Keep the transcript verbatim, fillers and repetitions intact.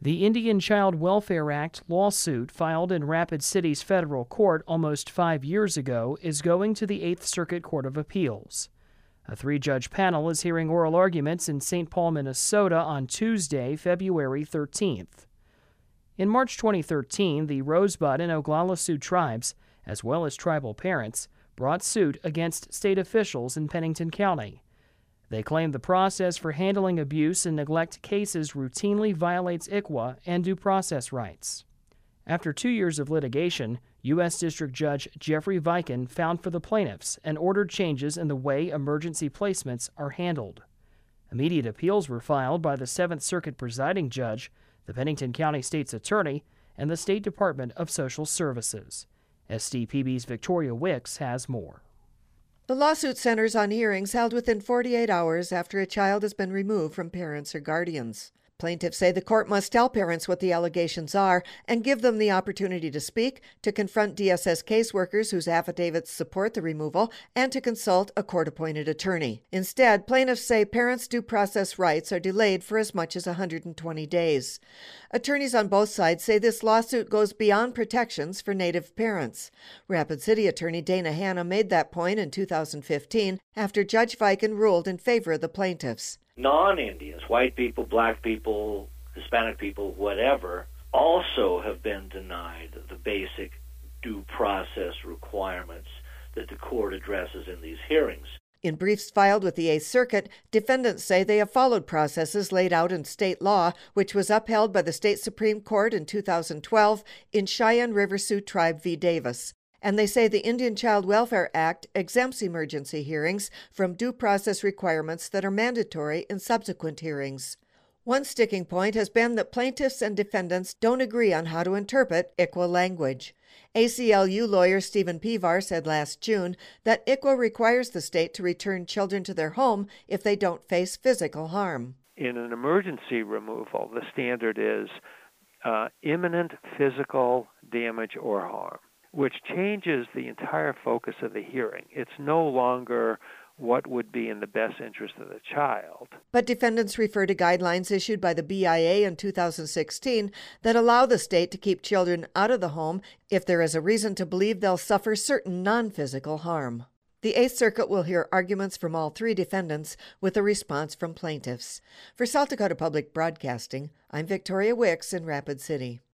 The Indian Child Welfare Act lawsuit filed in Rapid City's federal court almost five years ago is going to the Eighth Circuit Court of Appeals. A three-judge panel is hearing oral arguments in Saint Paul, Minnesota on Tuesday, February thirteenth. In March twenty thirteen, the Rosebud and Oglala Sioux tribes, as well as tribal parents, brought suit against state officials in Pennington County. They claim the process for handling abuse and neglect cases routinely violates I C W A and due process rights. After two years of litigation, U S District Judge Jeffrey Viken found for the plaintiffs and ordered changes in the way emergency placements are handled. Immediate appeals were filed by the Seventh Circuit presiding judge, the Pennington County State's Attorney, and the State Department of Social Services. S D P B's Victoria Wicks has more. The lawsuit centers on hearings held within forty-eight hours after a child has been removed from parents or guardians. Plaintiffs say the court must tell parents what the allegations are and give them the opportunity to speak, to confront D S S caseworkers whose affidavits support the removal, and to consult a court-appointed attorney. Instead, plaintiffs say parents' due process rights are delayed for as much as one hundred twenty days. Attorneys on both sides say this lawsuit goes beyond protections for Native parents. Rapid City Attorney Dana Hanna made that point in two thousand fifteen after Judge Viken ruled in favor of the plaintiffs. Non-Indians, white people, black people, Hispanic people, whatever, also have been denied the basic due process requirements that the court addresses in these hearings. In briefs filed with the Eighth Circuit, defendants say they have followed processes laid out in state law, which was upheld by the state Supreme Court in two thousand twelve in Cheyenne River Sioux Tribe v. Davis. And they say the Indian Child Welfare Act exempts emergency hearings from due process requirements that are mandatory in subsequent hearings. One sticking point has been that plaintiffs and defendants don't agree on how to interpret I C W A language. A C L U lawyer Stephen Pevar said last June that I C W A requires the state to return children to their home if they don't face physical harm. In an emergency removal, the standard is uh, imminent physical damage or harm, which changes the entire focus of the hearing. It's no longer what would be in the best interest of the child. But defendants refer to guidelines issued by the B I A in two thousand sixteen that allow the state to keep children out of the home if there is a reason to believe they'll suffer certain non-physical harm. The Eighth Circuit will hear arguments from all three defendants with a response from plaintiffs. For South Dakota Public Broadcasting, I'm Victoria Wicks in Rapid City.